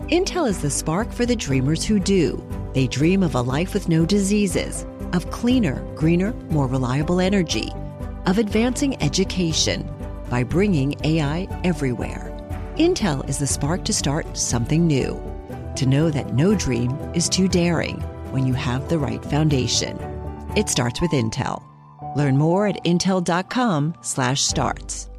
Intel is the spark for the dreamers who do. They dream of a life with no diseases, of cleaner, greener, more reliable energy, of advancing education by bringing AI everywhere. Intel is the spark to start something new, to know that no dream is too daring when you have the right foundation. It starts with Intel. Learn more at intel.com/starts.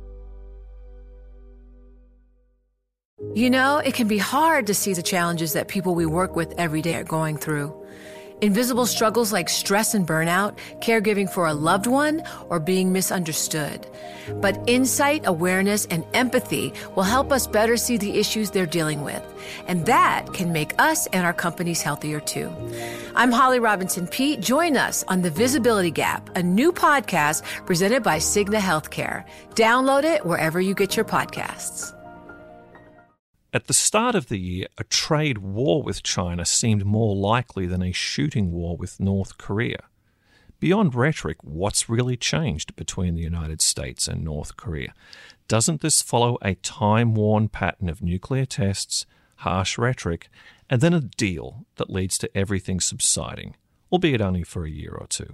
You know, it can be hard to see the challenges that people we work with every day are going through. Invisible struggles like stress and burnout, caregiving for a loved one, or being misunderstood. But insight, awareness, and empathy will help us better see the issues they're dealing with. And that can make us and our companies healthier too. I'm Holly Robinson Peete. Join us on The Visibility Gap, a new podcast presented by Cigna Healthcare. Download it wherever you get your podcasts. At the start of the year, a trade war with China seemed more likely than a shooting war with North Korea. Beyond rhetoric, what's really changed between the United States and North Korea? Doesn't this follow a time-worn pattern of nuclear tests, harsh rhetoric, and then a deal that leads to everything subsiding, albeit only for a year or two?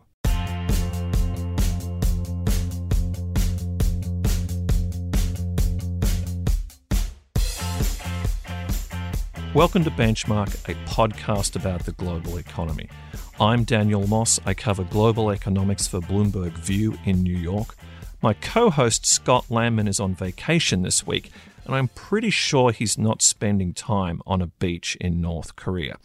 Welcome to Benchmark, a podcast about the global economy. I'm Daniel Moss. I cover global economics for Bloomberg View in New York. My co-host Scott Landman is on vacation this week, and I'm pretty sure he's not spending time on a beach in North Korea.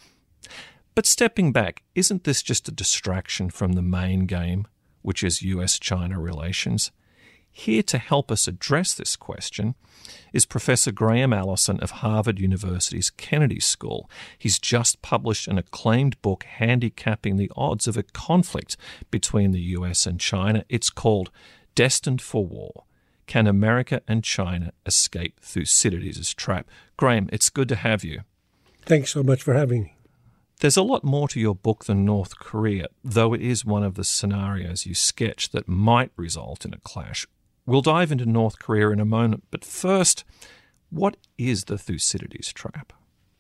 But stepping back, isn't this just a distraction from the main game, which is US-China relations? Here to help us address this question is Professor Graham Allison of Harvard University's Kennedy School. He's just published an acclaimed book handicapping the odds of a conflict between the US and China. It's called Destined for War: Can America and China Escape Thucydides' Trap? Graham, it's good to have you. Thanks so much for having me. There's a lot more to your book than North Korea, though it is one of the scenarios you sketch that might result in a clash. We'll dive into North Korea in a moment, but first, what is the Thucydides trap?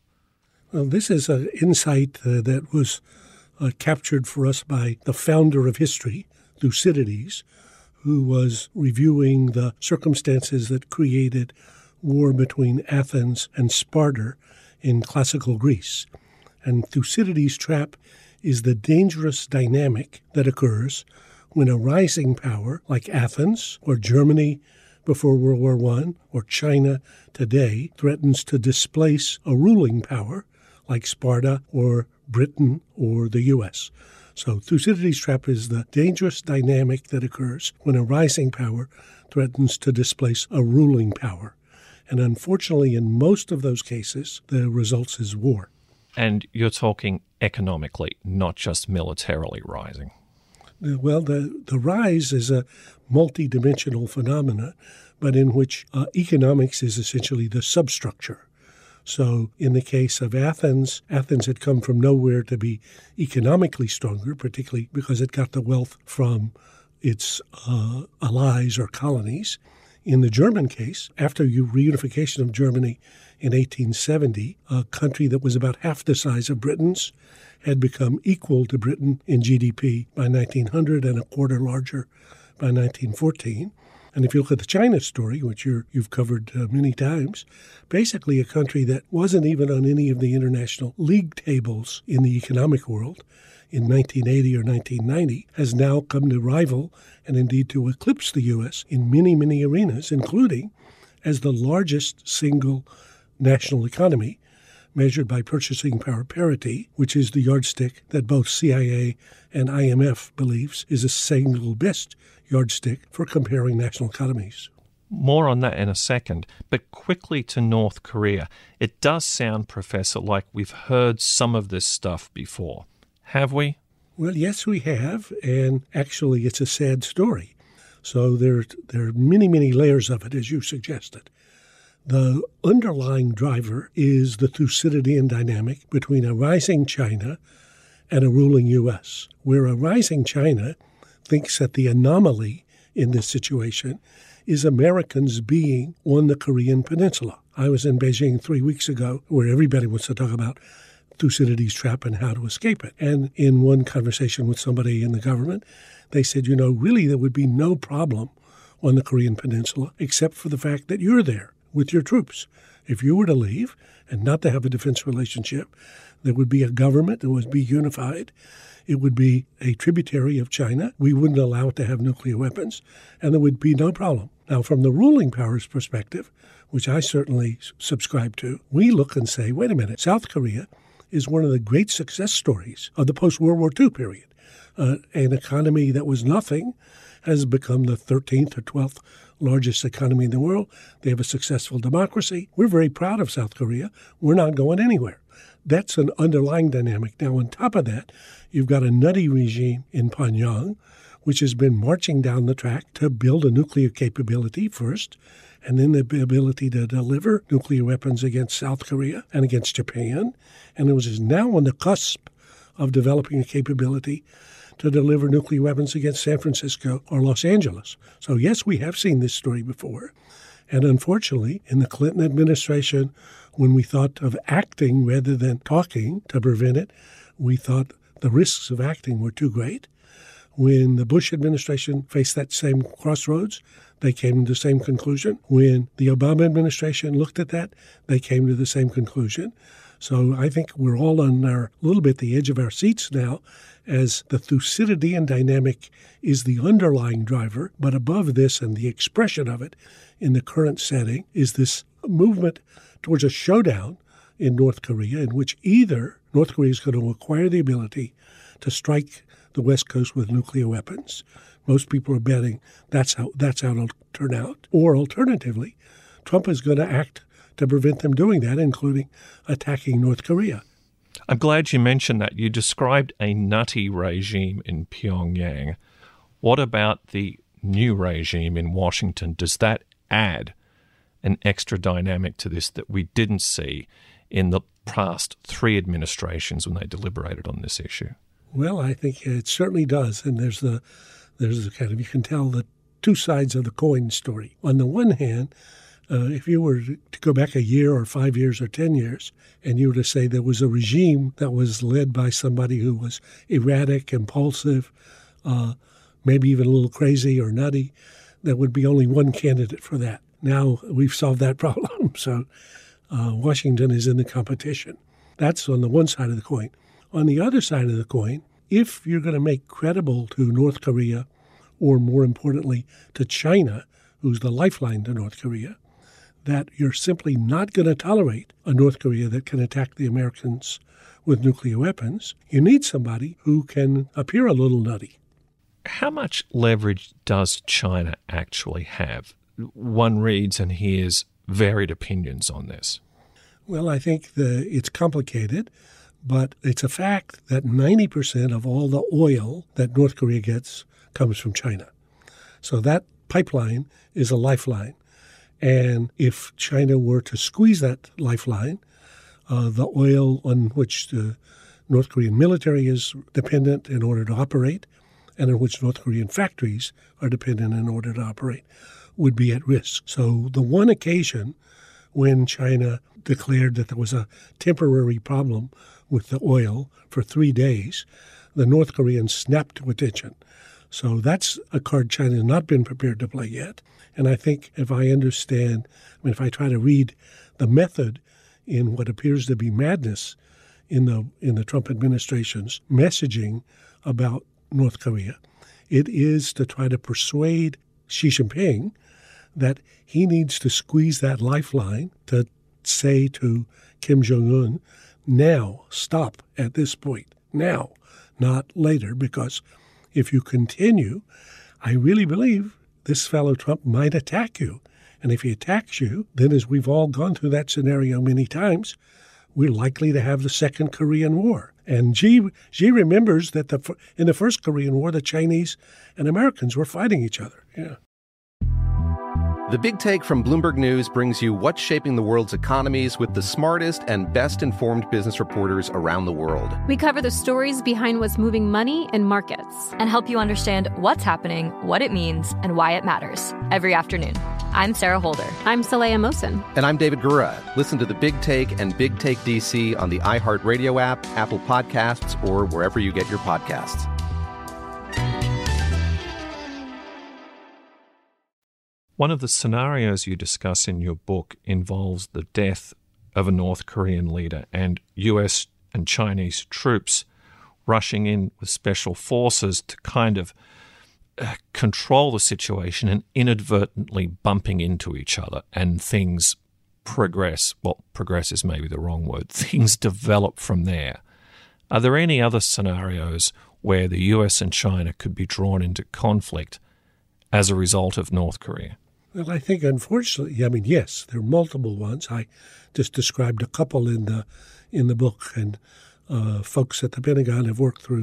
Well, this is an insight that was captured for us by the founder of history, Thucydides, who was reviewing the circumstances that created war between Athens and Sparta in classical Greece. And Thucydides' trap is the dangerous dynamic that occurs when a rising power like Athens or Germany before World War I or China today threatens to displace a ruling power like Sparta or Britain or the U.S. So Thucydides' trap is the dangerous dynamic that occurs when a rising power threatens to displace a ruling power. And unfortunately, in most of those cases, the result is war. And you're talking economically, not just militarily rising. Well, the rise is a multidimensional phenomena, but in which economics is essentially the substructure. So in the case of Athens, Athens had come from nowhere to be economically stronger, particularly because it got the wealth from its allies or colonies. In the German case, after reunification of Germany in 1870, a country that was about half the size of Britain's had become equal to Britain in GDP by 1900 and a quarter larger by 1914. And if you look at the China story, which you've covered many times, basically a country that wasn't even on any of the international league tables in the economic world in 1980 or 1990 has now come to rival and indeed to eclipse the U.S. in many, many arenas, including as the largest single national economy measured by purchasing power parity, which is the yardstick that both CIA and IMF believes is a single best yardstick for comparing national economies. More on that in a second, but quickly to North Korea. It does sound, Professor, like we've heard some of this stuff before. Have we? Well, yes, we have, and actually it's a sad story. So there are many, many layers of it, as you suggested. The underlying driver is the Thucydidean dynamic between a rising China and a ruling U.S., where a rising China thinks that the anomaly in this situation is Americans being on the Korean Peninsula, I was in Beijing 3 weeks ago, where everybody wants to talk about Thucydides' trap and how to escape it. And in one conversation with somebody in the government, they said, really there would be no problem on the Korean Peninsula except for the fact that you're there with your troops. If you were to leave and not to have a defense relationship, there would be a government that would be unified. It would be a tributary of China. We wouldn't allow it to have nuclear weapons, and there would be no problem. Now, from the ruling powers perspective, which I certainly subscribe to, we look and say, wait a minute, South Korea is one of the great success stories of the post-World War II period. An economy that was nothing has become the 13th or 12th largest economy in the world. They have a successful democracy. We're very proud of South Korea. We're not going anywhere. That's an underlying dynamic. Now, on top of that, you've got a nutty regime in Pyongyang, which has been marching down the track to build a nuclear capability first, and then the ability to deliver nuclear weapons against South Korea and against Japan. And it was now on the cusp of developing a capability to deliver nuclear weapons against San Francisco or Los Angeles. So yes, we have seen this story before. And unfortunately, in the Clinton administration, when we thought of acting rather than talking to prevent it, we thought the risks of acting were too great. When the Bush administration faced that same crossroads, they came to the same conclusion. When the Obama administration looked at that, they came to the same conclusion. So I think we're all on a little bit the edge of our seats now, as the Thucydidean dynamic is the underlying driver. But above this and the expression of it in the current setting is this movement towards a showdown in North Korea, in which either North Korea is going to acquire the ability to strike the West Coast with nuclear weapons. Most people are betting that's how it'll turn out. Or alternatively, Trump is going to act to prevent them doing that, including attacking North Korea. I'm glad you mentioned that. You described a nutty regime in Pyongyang. What about the new regime in Washington? Does that add an extra dynamic to this that we didn't see in the past 3 administrations when they deliberated on this issue? Well, I think it certainly does. And there's a kind of, you can tell the two sides of the coin story. On the one hand, if you were to go back a year or 5 years or 10 years, and you were to say there was a regime that was led by somebody who was erratic, impulsive, maybe even a little crazy or nutty, there would be only one candidate for that. Now we've solved that problem, so Washington is in the competition. That's on the one side of the coin. On the other side of the coin, if you're going to make credible to North Korea, or more importantly to China, who's the lifeline to North Korea, that you're simply not going to tolerate a North Korea that can attack the Americans with nuclear weapons, you need somebody who can appear a little nutty. How much leverage does China actually have? One reads and hears varied opinions on this. Well, I think it's complicated, but it's a fact that 90% of all the oil that North Korea gets comes from China. So that pipeline is a lifeline. And if China were to squeeze that lifeline, the oil on which the North Korean military is dependent in order to operate, and in which North Korean factories are dependent in order to operate, would be at risk. So the one occasion when China declared that there was a temporary problem with the oil for 3 days, the North Koreans snapped to attention. So that's a card China has not been prepared to play yet. And I think if I if I try to read the method in what appears to be madness in the Trump administration's messaging about North Korea, it is to try to persuade Xi Jinping that he needs to squeeze that lifeline to say to Kim Jong-un, now, stop at this point, now, not later, because if you continue, I really believe this fellow Trump might attack you. And if he attacks you, then as we've all gone through that scenario many times, we're likely to have the Second Korean War. And Xi remembers that in the First Korean War, the Chinese and Americans were fighting each other. Yeah. The Big Take from Bloomberg News brings you what's shaping the world's economies with the smartest and best-informed business reporters around the world. We cover the stories behind what's moving money and markets, and help you understand what's happening, what it means, and why it matters every afternoon. I'm Sarah Holder. I'm Saleha Mohsin. And I'm David Gura. Listen to The Big Take and Big Take DC on the iHeartRadio app, Apple Podcasts, or wherever you get your podcasts. One of the scenarios you discuss in your book involves the death of a North Korean leader and US and Chinese troops rushing in with special forces to kind of control the situation and inadvertently bumping into each other, and things progress. Well, progress is maybe the wrong word. Things develop from there. Are there any other scenarios where the US and China could be drawn into conflict as a result of North Korea? Well, I think, unfortunately, yes, there are multiple ones. I just described a couple in the book, and folks at the Pentagon have worked through,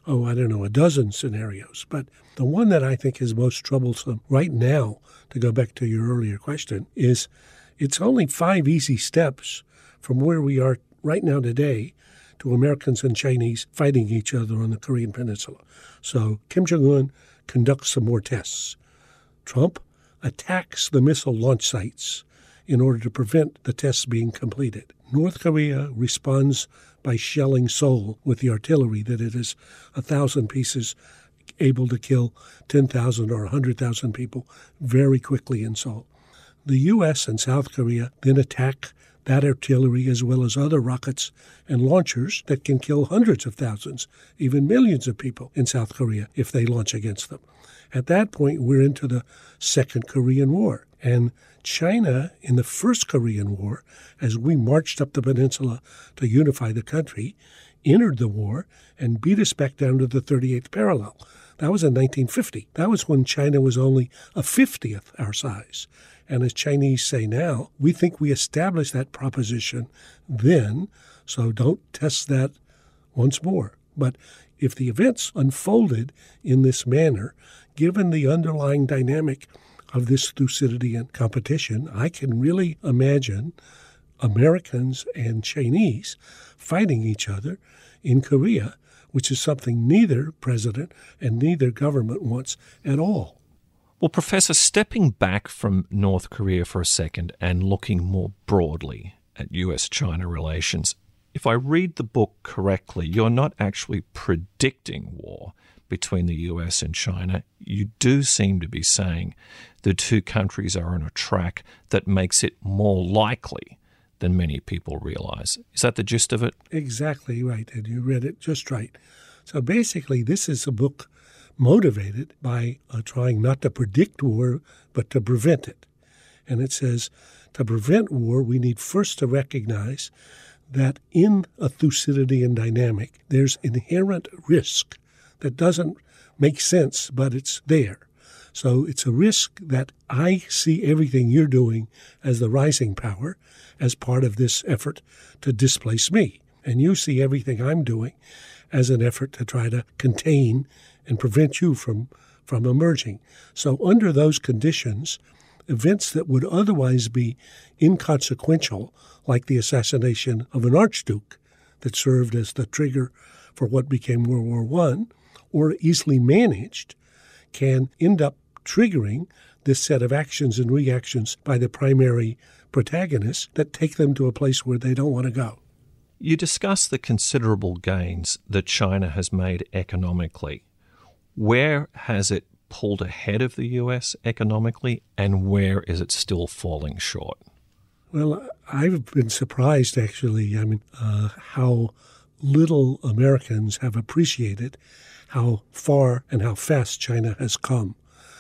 a dozen scenarios. But the one that I think is most troublesome right now, to go back to your earlier question, is it's only 5 easy steps from where we are right now today to Americans and Chinese fighting each other on the Korean Peninsula. So Kim Jong-un conducts some more tests. Trump attacks the missile launch sites in order to prevent the tests being completed. North Korea responds by shelling Seoul with the artillery that it is 1,000 pieces able to kill 10,000 or 100,000 people very quickly in Seoul. The U.S. and South Korea then attack that artillery as well as other rockets and launchers that can kill hundreds of thousands, even millions of people in South Korea if they launch against them. At that point, we're into the Second Korean War. And China, in the First Korean War, as we marched up the peninsula to unify the country, entered the war and beat us back down to the 38th parallel. That was in 1950. That was when China was only a 50th our size. And as Chinese say now, we think we established that proposition then, so don't test that once more. But if the events unfolded in this manner, given the underlying dynamic of this Thucydidean competition, I can really imagine Americans and Chinese fighting each other in Korea, which is something neither president and neither government wants at all. Well, Professor, stepping back from North Korea for a second and looking more broadly at US-China relations, if I read the book correctly, you're not actually predicting war between the US and China. You do seem to be saying the two countries are on a track that makes it more likely than many people realize. Is that the gist of it? Exactly right, and you read it just right. So basically, this is a book motivated by trying not to predict war, but to prevent it. And it says, to prevent war, we need first to recognize that in a Thucydidean dynamic, there's inherent risk that doesn't make sense, but it's there. So it's a risk that I see everything you're doing as the rising power as part of this effort to displace me. And you see everything I'm doing as an effort to try to contain and prevent you from emerging. So under those conditions, events that would otherwise be inconsequential, like the assassination of an archduke that served as the trigger for what became World War I, or easily managed, can end up triggering this set of actions and reactions by the primary protagonists that take them to a place where they don't want to go. You discuss the considerable gains that China has made economically. Where has it pulled ahead of the US economically, and where is it still falling short? Well, I've been surprised, actually, how little Americans have appreciated how far and how fast China has come.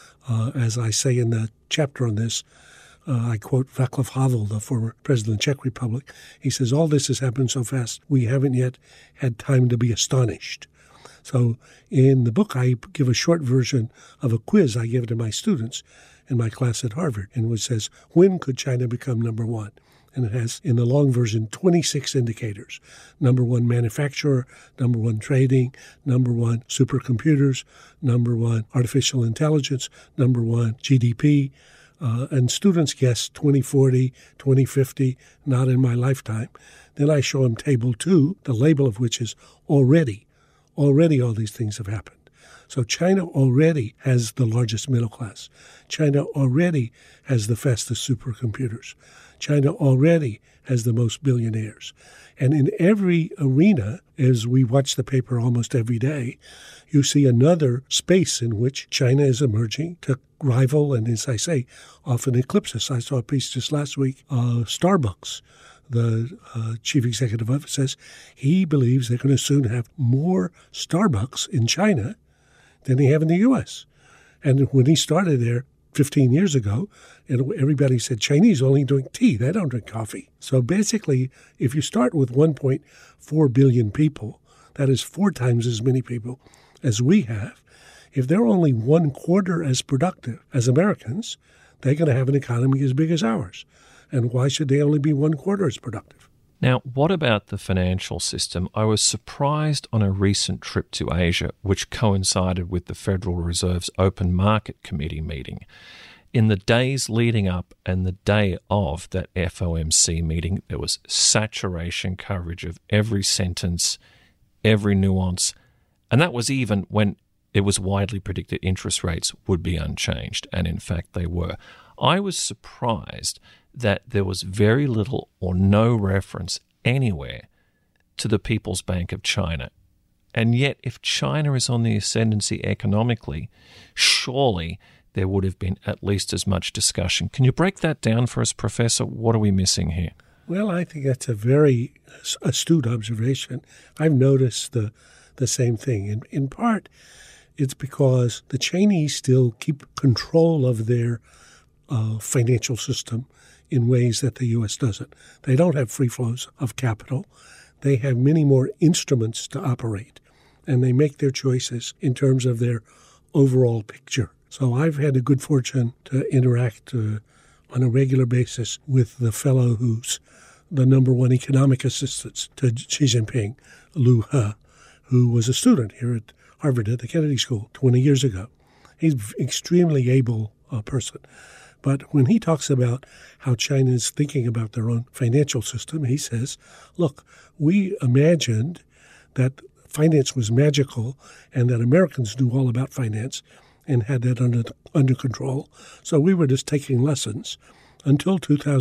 As I say in the chapter on this, I quote Václav Havel, the former president of the Czech Republic. He says, all this has happened so fast, we haven't yet had time to be astonished. So in the book, I give a short version of a quiz I give to my students in my class at Harvard, and which says, when could China become number one? And it has, in the long version, 26 indicators. Number one manufacturer, number one trading, number one supercomputers, number one artificial intelligence, number one GDP. And students guess 2040, 2050, not in my lifetime. Then I show them table 2, the label of which is already all these things have happened. So China already has the largest middle class. China already has the fastest supercomputers. China already has the most billionaires. And in every arena, as we watch the paper almost every day, you see another space in which China is emerging to rival and, as I say, often eclipse us. I saw a piece just last week, Starbucks. The chief executive officer says he believes they're going to soon have more Starbucks in China than they have in the U.S. And when he started there 15 years ago, everybody said Chinese only drink tea. They don't drink coffee. So basically, if you start with 1.4 billion people, that is 4 times as many people as we have. If they're only 1/4 as productive as Americans, they're going to have an economy as big as ours. And why should they only be 1/4 as productive? Now, what about the financial system? I was surprised on a recent trip to Asia, which coincided with the Federal Reserve's Open Market Committee meeting. In the days leading up and the day of that FOMC meeting, there was saturation coverage of every sentence, every nuance, and that was even when it was widely predicted interest rates would be unchanged, and in fact they were. I was surprised that there was very little or no reference anywhere to the People's Bank of China. And yet, if China is on the ascendancy economically, surely there would have been at least as much discussion. Can you break that down for us, Professor? What are we missing here? Well, I think that's a very astute observation. I've noticed the same thing. In part, it's because the Chinese still keep control of their financial system in ways that the U.S. doesn't. They don't have free flows of capital. They have many more instruments to operate, and they make their choices in terms of their overall picture. So I've had the good fortune to interact on a regular basis with the fellow who's the number one economic assistant to Xi Jinping, Liu He, who was a student here at Harvard at the Kennedy School 20 years ago. He's an extremely able person. But when he talks about how China is thinking about their own financial system, he says, look, we imagined that finance was magical and that Americans knew all about finance and had that under control. So we were just taking lessons until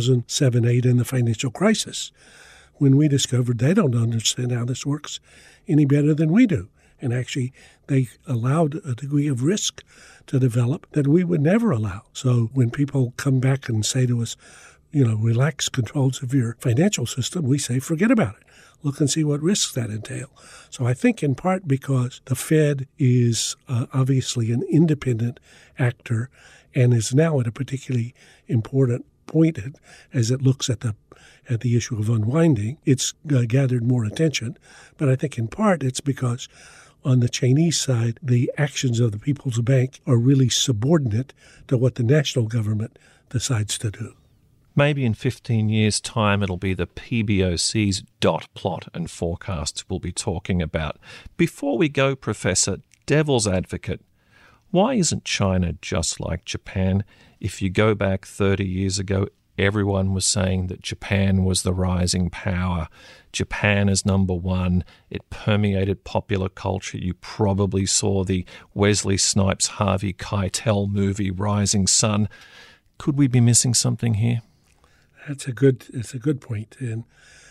2007-8 and the financial crisis, when we discovered they don't understand how this works any better than we do. And actually, they allowed a degree of risk to develop that we would never allow. So when people come back and say to us, relax controls of your financial system, we say, forget about it. Look and see what risks that entail. So I think in part because the Fed is obviously an independent actor and is now at a particularly important point as it looks at the issue of unwinding, it's gathered more attention. But I think in part it's because on the Chinese side, the actions of the People's Bank are really subordinate to what the national government decides to do. Maybe in 15 years' time, it'll be the PBOC's dot plot and forecasts we'll be talking about. Before we go, Professor, devil's advocate, why isn't China just like Japan? If you go back 30 years ago, everyone was saying that Japan was the rising power. Japan is number one. It permeated popular culture. You probably saw the Wesley Snipes, Harvey Keitel movie, Rising Sun. Could we be missing something here? It's a good point. And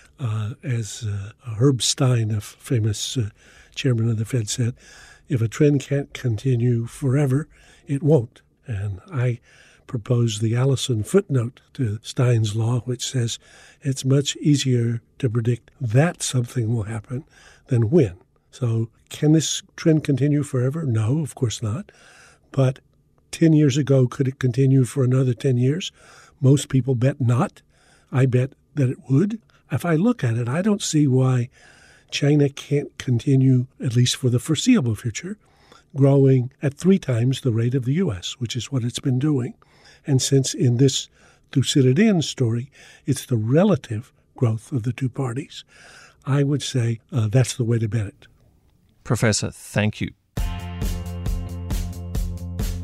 as Herb Stein, a famous chairman of the Fed, said, if a trend can't continue forever, it won't. And I propose the Allison footnote to Stein's law, which says it's much easier to predict that something will happen than when. So can this trend continue forever? No, of course not. But 10 years ago, could it continue for another 10 years? Most people bet not. I bet that it would. If I look at it, I don't see why China can't continue, at least for the foreseeable future, growing at 3 times the rate of the U.S., which is what it's been doing. And since in this Thucydidean story, it's the relative growth of the two parties, I would say that's the way to bet it. Professor, thank you.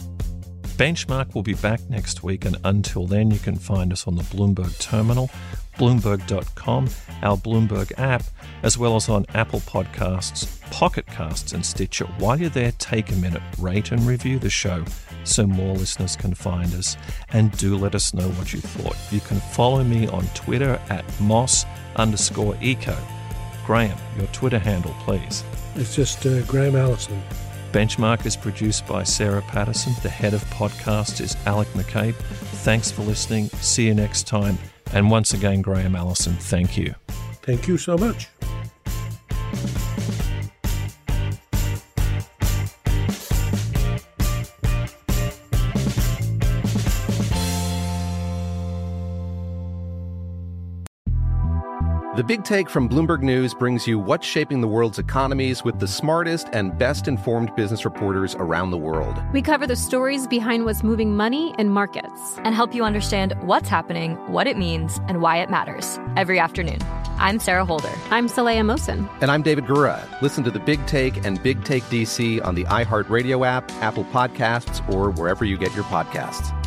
Benchmark will be back next week, and until then you can find us on the Bloomberg Terminal. Bloomberg.com, our Bloomberg app, as well as on Apple Podcasts, Pocket Casts, and Stitcher. While you're there, take a minute, rate and review the show so more listeners can find us. And do let us know what you thought. You can follow me on Twitter at Moss_Eco. Graham, your Twitter handle, please. It's just Graham Allison. Benchmark is produced by Sarah Patterson. The head of podcast is Alec McCabe. Thanks for listening. See you next time. And once again, Graham Allison, thank you. Thank you so much. The Big Take from Bloomberg News brings you what's shaping the world's economies with the smartest and best-informed business reporters around the world. We cover the stories behind what's moving money and markets. And help you understand what's happening, what it means, and why it matters every afternoon. I'm Sarah Holder. I'm Saleha Mohsen. And I'm David Gura. Listen to The Big Take and Big Take DC on the iHeartRadio app, Apple Podcasts, or wherever you get your podcasts.